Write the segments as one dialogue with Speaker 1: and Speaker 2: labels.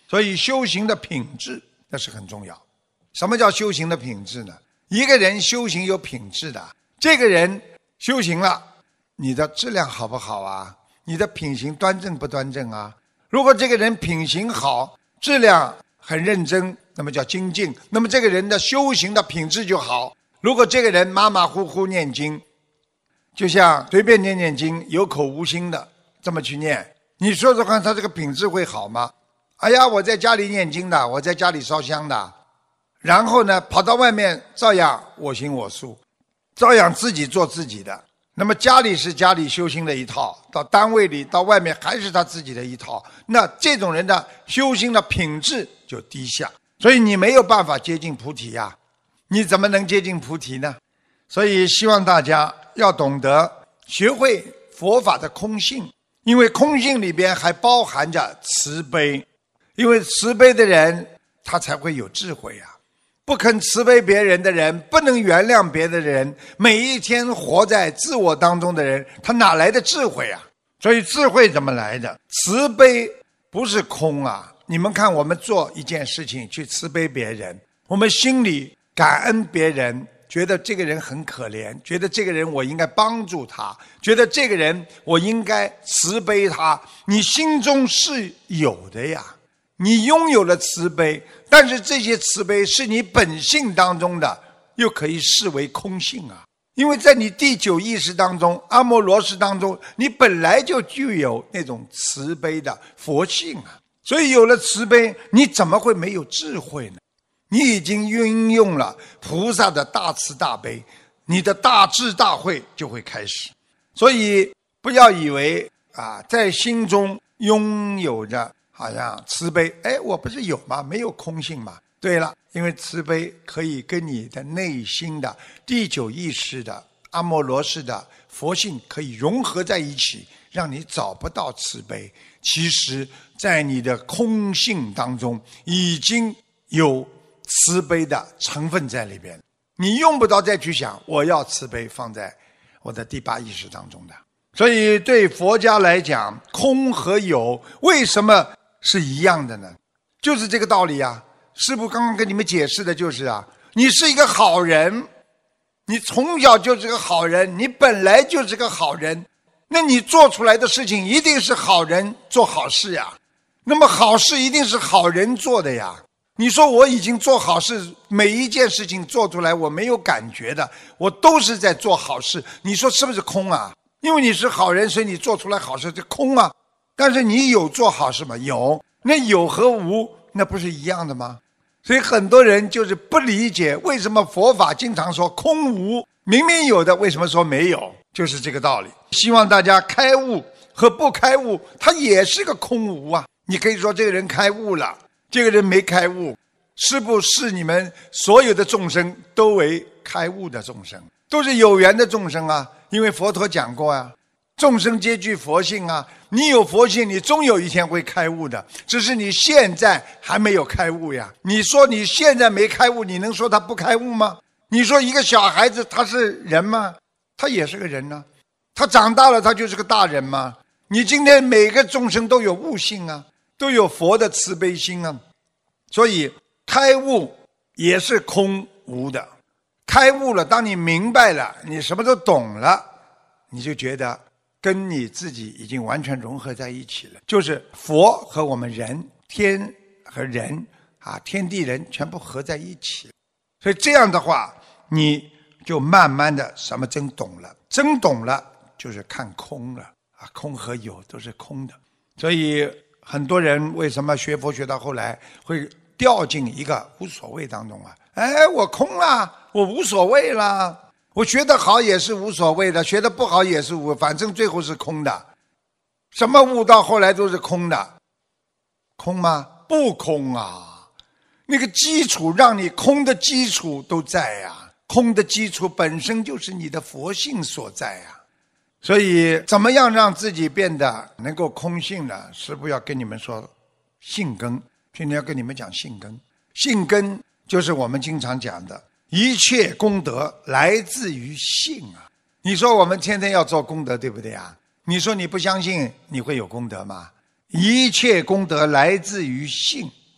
Speaker 1: 所以修行的品质那是很重要。什么叫修行的品质呢？一个人修行有品质的，这个人修行了，你的质量好不好啊？你的品行端正不端正啊？如果这个人品行好，质量很认真，那么叫精进，那么这个人的修行的品质就好。如果这个人马马虎虎念经，就像随便念念经，有口无心的这么去念，你说说看他这个品质会好吗？哎呀，我在家里念经的，我在家里烧香的，然后呢跑到外面照样我行我素，照样自己做自己的。那么家里是家里修行的一套，到单位里到外面还是他自己的一套，那这种人的修行的品质就低下，所以你没有办法接近菩提呀，你怎么能接近菩提呢？所以希望大家要懂得学会佛法的空性，因为空性里边还包含着慈悲，因为慈悲的人他才会有智慧啊。不肯慈悲别人的人，不能原谅别的人，每一天活在自我当中的人，他哪来的智慧啊？所以智慧怎么来的？慈悲不是空啊！你们看，我们做一件事情去慈悲别人，我们心里感恩别人，觉得这个人很可怜，觉得这个人我应该帮助他，觉得这个人我应该慈悲他，你心中是有的呀，你拥有了慈悲，但是这些慈悲是你本性当中的，又可以视为空性啊。因为在你第九意识当中，阿摩罗识当中，你本来就具有那种慈悲的佛性啊。所以有了慈悲，你怎么会没有智慧呢？你已经运用了菩萨的大慈大悲，你的大智大慧就会开始。所以不要以为在心中拥有着好像慈悲，我不是有吗？没有空性嘛。对了，因为慈悲可以跟你的内心的第九意识的阿摩罗识的佛性可以融合在一起，让你找不到慈悲。其实在你的空性当中已经有慈悲的成分在里边，你用不着再去想我要慈悲放在我的第八意识当中的。所以对佛家来讲，空和有为什么是一样的呢？就是这个道理啊。师父刚刚跟你们解释的就是你是一个好人，你从小就是个好人，你本来就是个好人，那你做出来的事情一定是好人做好事呀。那么好事一定是好人做的呀。你说我已经做好事，每一件事情做出来我没有感觉的，我都是在做好事，你说是不是空啊？因为你是好人，所以你做出来好事，这空啊。但是你有做好事吗？有。那有和无那不是一样的吗？所以很多人就是不理解为什么佛法经常说空无，明明有的为什么说没有，就是这个道理。希望大家开悟和不开悟它也是个空无啊。你可以说这个人开悟了，这个人没开悟，是不是你们所有的众生都为开悟的众生，都是有缘的众生啊？因为佛陀讲过啊，众生皆具佛性啊，你有佛性，你终有一天会开悟的，只是你现在还没有开悟呀。你说你现在没开悟，你能说他不开悟吗？你说一个小孩子他是人吗？他也是个人呢。他长大了他就是个大人吗？你今天每个众生都有悟性啊，都有佛的慈悲心啊。所以开悟也是空无的。开悟了，当你明白了，你什么都懂了，你就觉得跟你自己已经完全融合在一起了，就是佛和我们人，天和人天地人全部合在一起。所以这样的话，你就慢慢的什么真懂了，真懂了就是看空了空和有都是空的。所以很多人为什么学佛学到后来会掉进一个无所谓当中我空了，我无所谓了，我学得好也是无所谓的，学得不好也是反正最后是空的。什么悟到后来都是空的。空吗？不空啊。那个基础让你空的基础都在空的基础本身就是你的佛性所在所以怎么样让自己变得能够空性呢？师父要跟你们说性根，今天要跟你们讲性根。性根就是我们经常讲的一切功德来自于性你说我们天天要做功德，对不对你说你不相信你会有功德吗？一切功德来自于性，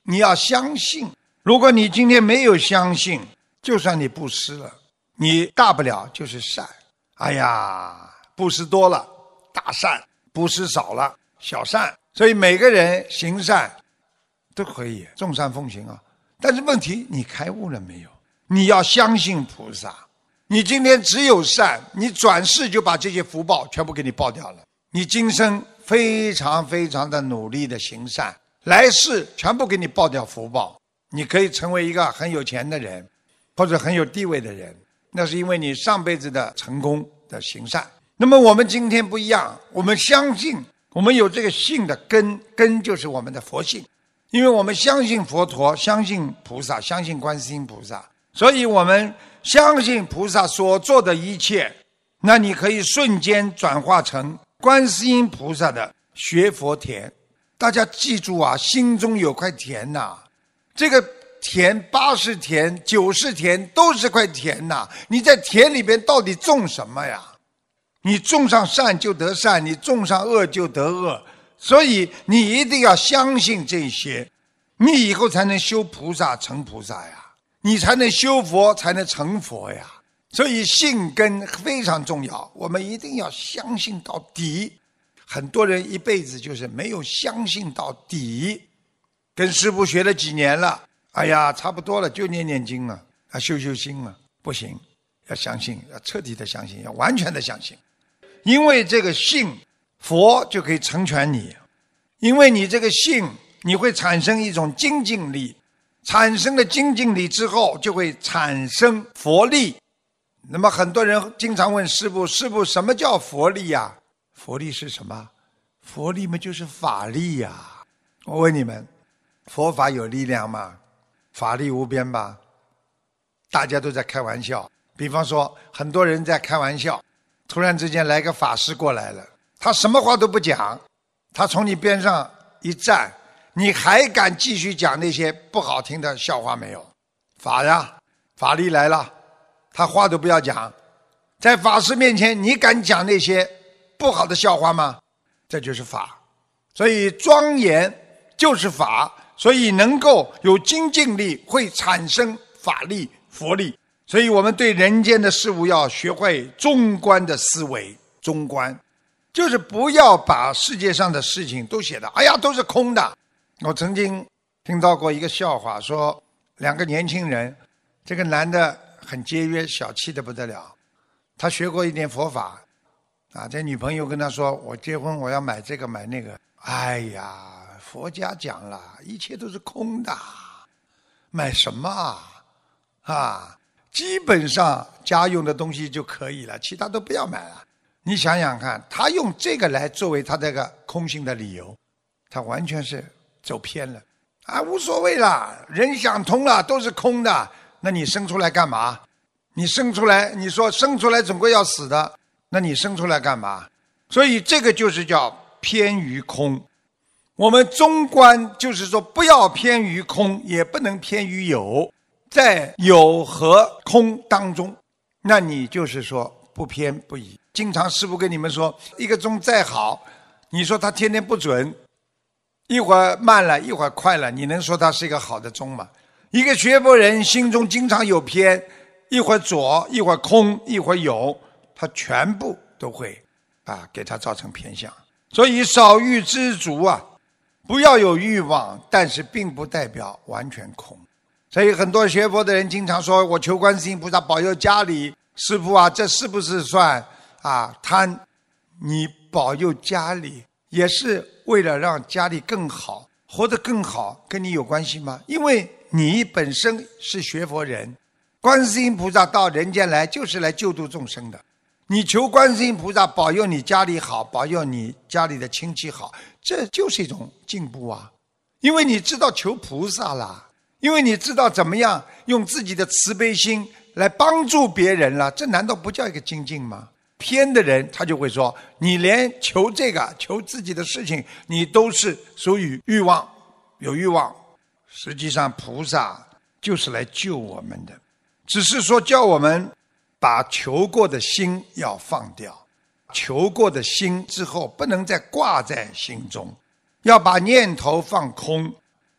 Speaker 1: 你要相信。如果你今天没有相信，就算你布施了，你大不了就是善。哎呀，布施多了大善，布施少了小善。所以每个人行善都可以众善奉行啊。但是问题，你开悟了没有？你要相信菩萨。你今天只有善，你转世就把这些福报全部给你报掉了。你今生非常非常的努力的行善，来世全部给你报掉福报。你可以成为一个很有钱的人，或者很有地位的人，那是因为你上辈子的成功的行善。那么我们今天不一样，我们相信，我们有这个信的根就是我们的佛性。因为我们相信佛陀，相信菩萨，相信观世音菩萨，所以我们相信菩萨所做的一切，那你可以瞬间转化成观世音菩萨的学佛田。大家记住啊，心中有块田呐，这个田80田90田都是块田呐。你在田里边到底种什么呀？你种上善就得善，你种上恶就得恶。所以你一定要相信这些，你以后才能修菩萨成菩萨呀，你才能修佛才能成佛呀。所以信根非常重要，我们一定要相信到底。很多人一辈子就是没有相信到底，跟师父学了几年了，哎呀差不多了，就念念经了，修心了，不行，要相信，要彻底的相信，要完全的相信。因为这个信，佛就可以成全你。因为你这个信，你会产生一种精进力，产生了精进力之后就会产生佛力。那么很多人经常问师父，师父什么叫佛力呀？佛力是什么？佛力嘛就是法力呀。我问你们，佛法有力量吗？法力无边吧？大家都在开玩笑，比方说很多人在开玩笑，突然之间来个法师过来了，他什么话都不讲，他从你边上一站，你还敢继续讲那些不好听的笑话没有？法呀，法力来了，他话都不要讲，在法师面前你敢讲那些不好的笑话吗？这就是法。所以庄严就是法，所以能够有精进力，会产生法力佛力。所以我们对人间的事物要学会中观的思维。中观就是不要把世界上的事情都写的哎呀都是空的。我曾经听到过一个笑话，说两个年轻人，这个男的很节约，小气的不得了，他学过一点佛法啊，这女朋友跟他说，我结婚我要买这个买那个。哎呀，佛家讲了，一切都是空的，买什么啊？基本上家用的东西就可以了，其他都不要买了。你想想看，他用这个来作为他这个空性的理由，他完全是走偏了啊！无所谓啦，人想通了都是空的，那你生出来干嘛？你生出来，你说生出来总归要死的，那你生出来干嘛？所以这个就是叫偏于空。我们中观就是说，不要偏于空，也不能偏于有，在有和空当中，那你就是说不偏不倚。经常师父跟你们说，一个钟再好，你说它天天不准，一会儿慢了一会儿快了，你能说它是一个好的钟吗？一个学佛人心中经常有偏，一会儿左一会儿空一会儿有，他全部都会给他造成偏向。所以少欲知足啊，不要有欲望，但是并不代表完全空。所以很多学佛的人经常说，我求观世音菩萨保佑家里。师父啊，这是不是算贪？你保佑家里也是为了让家里更好，活得更好，跟你有关系吗？因为你本身是学佛人，观世音菩萨到人间来就是来救度众生的。你求观世音菩萨保佑你家里好，保佑你家里的亲戚好，这就是一种进步啊！因为你知道求菩萨啦，因为你知道怎么样用自己的慈悲心来帮助别人了，这难道不叫一个精进吗？偏的人他就会说，你连求这个求自己的事情你都是属于欲望，有欲望。实际上菩萨就是来救我们的，只是说叫我们把求过的心要放掉，求过的心之后不能再挂在心中，要把念头放空，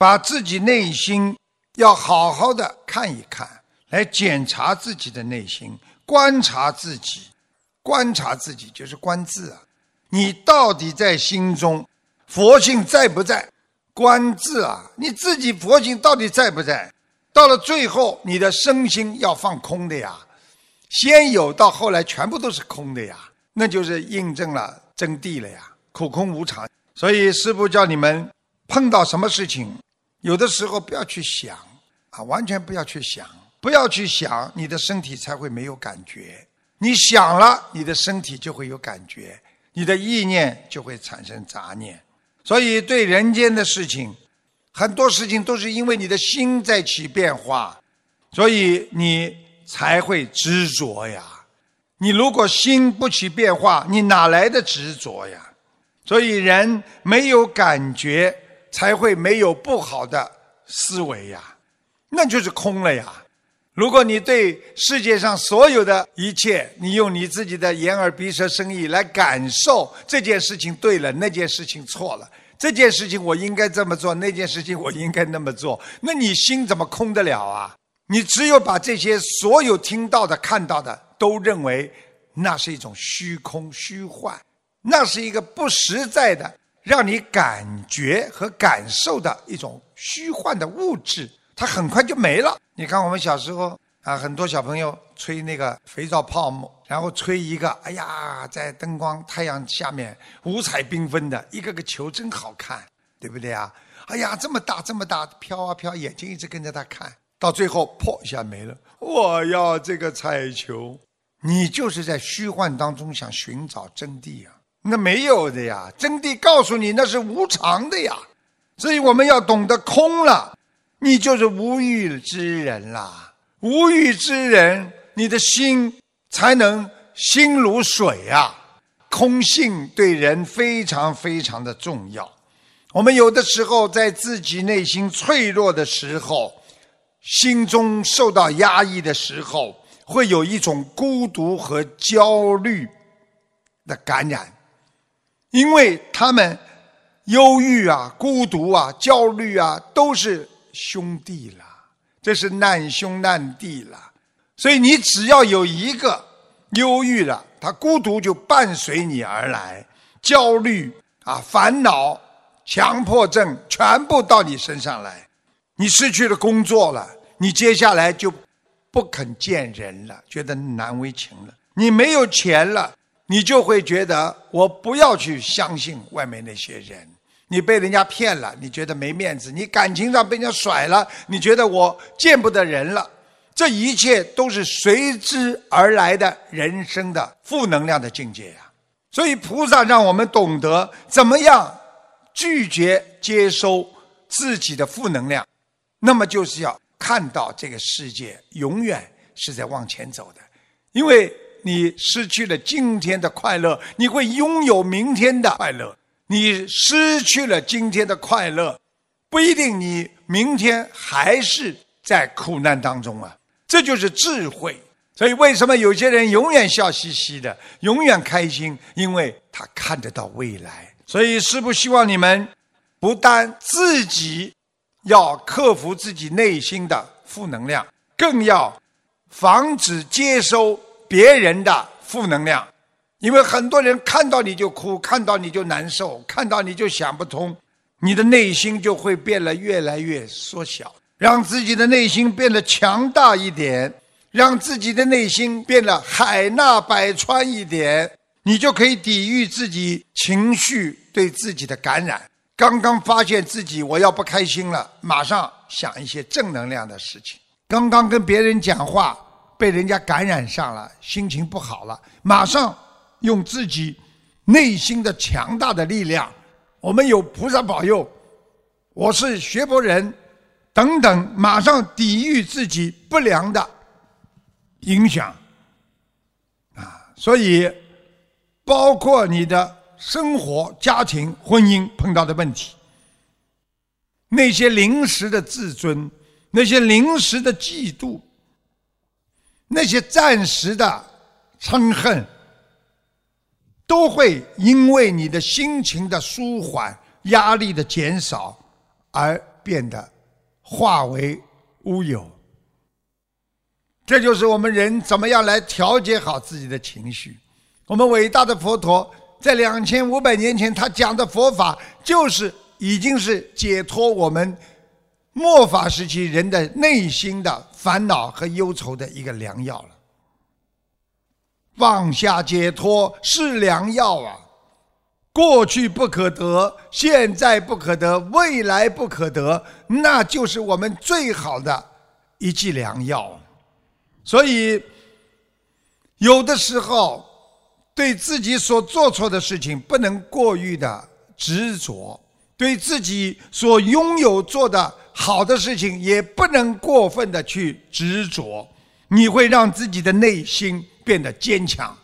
Speaker 1: 把自己内心要好好的看一看，来检查自己的内心，观察自己。观察自己就是观自啊，你到底在心中佛性在不在？观自啊，你自己佛性到底在不在？到了最后你的身心要放空的呀，先有到后来全部都是空的呀，那就是印证了真谛了呀，苦空无常。所以师父叫你们碰到什么事情，有的时候不要去想啊，完全不要去想，不要去想，你的身体才会没有感觉。你想了，你的身体就会有感觉，你的意念就会产生杂念。所以对人间的事情，很多事情都是因为你的心在起变化，所以你才会执着呀。你如果心不起变化，你哪来的执着呀？所以人没有感觉，才会没有不好的思维呀，那就是空了呀。如果你对世界上所有的一切，你用你自己的眼耳鼻舌身意来感受这件事情对了，那件事情错了，这件事情我应该这么做，那件事情我应该那么做，那你心怎么空得了啊？你只有把这些所有听到的看到的都认为那是一种虚空虚幻，那是一个不实在的让你感觉和感受的一种虚幻的物质，它很快就没了。你看我们小时候啊，很多小朋友吹那个肥皂泡沫，然后吹一个，哎呀，在灯光太阳下面五彩缤纷的一个个球真好看，对不对啊？哎呀，这么大这么大，飘啊飘，眼睛一直跟着它看，到最后破一下没了。我要这个彩球，你就是在虚幻当中想寻找真谛啊，那没有的呀，真谛告诉你那是无常的呀。所以我们要懂得空了，你就是无欲之人啦。无欲之人，你的心才能心如水啊。空性对人非常非常的重要。我们有的时候在自己内心脆弱的时候，心中受到压抑的时候，会有一种孤独和焦虑的感染。因为他们忧郁啊、孤独啊、焦虑啊，都是兄弟了，这是难兄难弟了。所以你只要有一个忧郁了，他孤独就伴随你而来，焦虑啊、烦恼、强迫症全部到你身上来。你失去了工作了，你接下来就不肯见人了，觉得难为情了。你没有钱了，你就会觉得我不要去相信外面那些人。你被人家骗了，你觉得没面子；你感情上被人家甩了，你觉得我见不得人了。这一切都是随之而来的人生的负能量的境界呀。所以菩萨让我们懂得怎么样拒绝接收自己的负能量，那么就是要看到这个世界永远是在往前走的。因为你失去了今天的快乐，你会拥有明天的快乐。你失去了今天的快乐，不一定你明天还是在苦难当中啊。这就是智慧。所以为什么有些人永远笑嘻嘻的，永远开心？因为他看得到未来。所以师父希望你们不但自己要克服自己内心的负能量，更要防止接收别人的负能量。因为很多人看到你就哭，看到你就难受，看到你就想不通，你的内心就会变得越来越缩小。让自己的内心变得强大一点，让自己的内心变得海纳百川一点，你就可以抵御自己情绪对自己的感染。刚刚发现自己我要不开心了，马上想一些正能量的事情。刚刚跟别人讲话被人家感染上了，心情不好了，马上用自己内心的强大的力量，我们有菩萨保佑，我是学佛人等等，马上抵御自己不良的影响所以包括你的生活、家庭、婚姻碰到的问题，那些临时的自尊，那些临时的嫉妒，那些暂时的嗔恨，都会因为你的心情的舒缓、压力的减少而变得化为乌有。这就是我们人怎么样来调节好自己的情绪。我们伟大的佛陀在2500年前他讲的佛法，就是已经是解脱我们末法时期人的内心的烦恼和忧愁的一个良药了。放下解脱是良药啊！过去不可得，现在不可得，未来不可得，那就是我们最好的一剂良药。所以有的时候对自己所做错的事情不能过于的执着，对自己所拥有做的好的事情也不能过分的去执着，你会让自己的内心变得坚强。